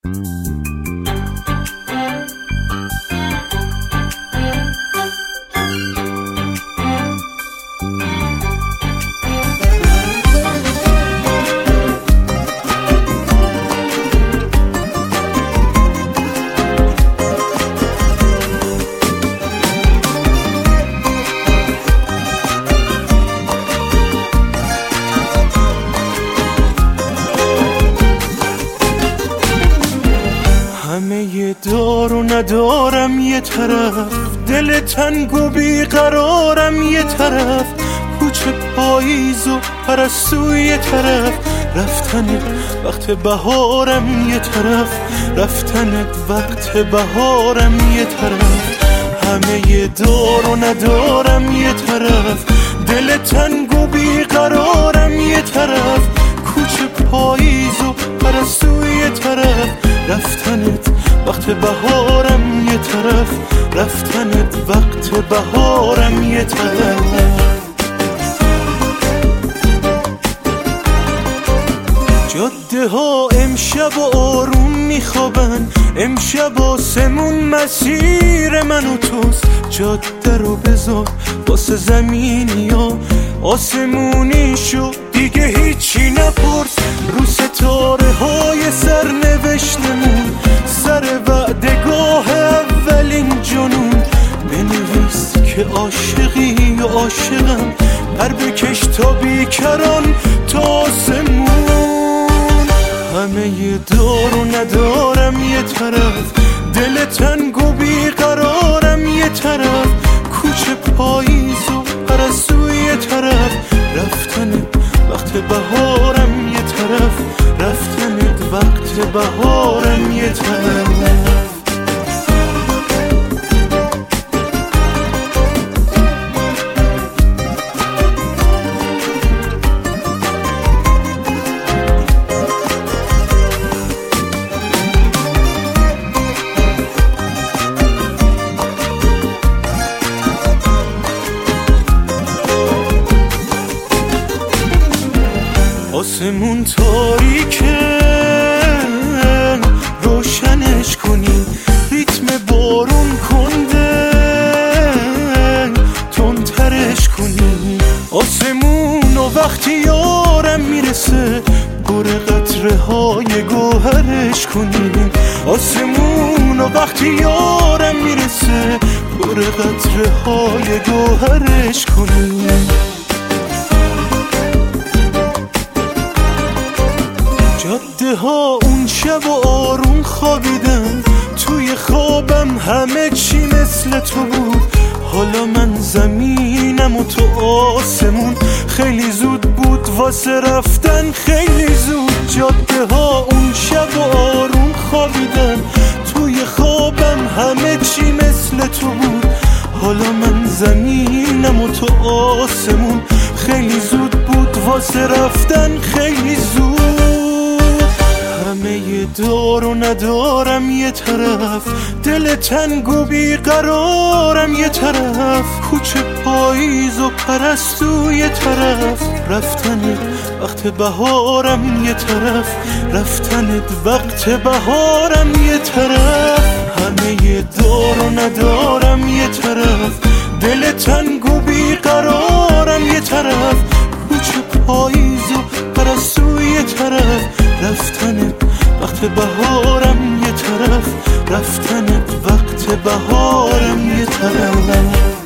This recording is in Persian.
همه دار و ندارم یه طرف، دل تنگ و بیقرارم یه طرف، کوچه پاییز و پرستو یه طرف، رفتن وقت بهارم یه طرف، رفتن وقت بهارم یه طرف. همه دار و ندارم یه طرف، دل تنگ و بیقرارم یه طرف، کوچه پاییز و پرستو یه طرف، رفتنت وقت بهارم یه طرف، رفتنت وقت بهارم یه طرف. جاده ها امشب و آروم میخوابن، امشب آسمون مسیر من و توست، جاده رو بذار واسه زمینی ها، آسمونی شو دیگه هیچی نپرس، رو ستاره های سرنوشتمون، سر وعدگاه اولین جنون، بنویس که عاشقی و عاشقم، پر بکش تا بیکران تا آسمون. همه دار و ندارم یه طرف، دل تنگ و بیقرارم یه طرف، کوچه پاییز و پرستو یه طرف، رفتنت وقت بهارم یه طرف، رفتنت وقت بهارم یه طرف. آسمون تاریکه روشنش کنی، ریتم بارون کنده تندترش کنی، آسمون و وقتی یارم میرسه پر قطره های گوهرش کنی، آسمون و وقتی یارم میرسه پر قطره های گوهرش کنی. جاده ها اون شب و آروم خوابیدن، توی خوابم همه چی مثل تو بود، حالا من زمینم و تو آسمون، خیلی زود بود واسه رفتن خیلی زود. جاده ها اون شب و آروم خوابیدن، توی خوابم همه چی مثل تو بود، حالا من زمینم و تو آسمون، خیلی زود بود واسه رفتن خیلی زود. همه دار و ندارم یه طرف، دل تنگ و بیقرارم یه طرف، کوچه پاییز و پرستو یه طرف، رفتنت وقت بهارم یه طرف، رفتنت وقت بهارم یه طرف. همه دار و ندارم یه طرف، دل تنگ و بیقرارم یه طرف، کوچه پاییز و پرستو یه طرف، رفتنت وقت بهارم یه طرف، رفتنت وقت بهارم یه طرف.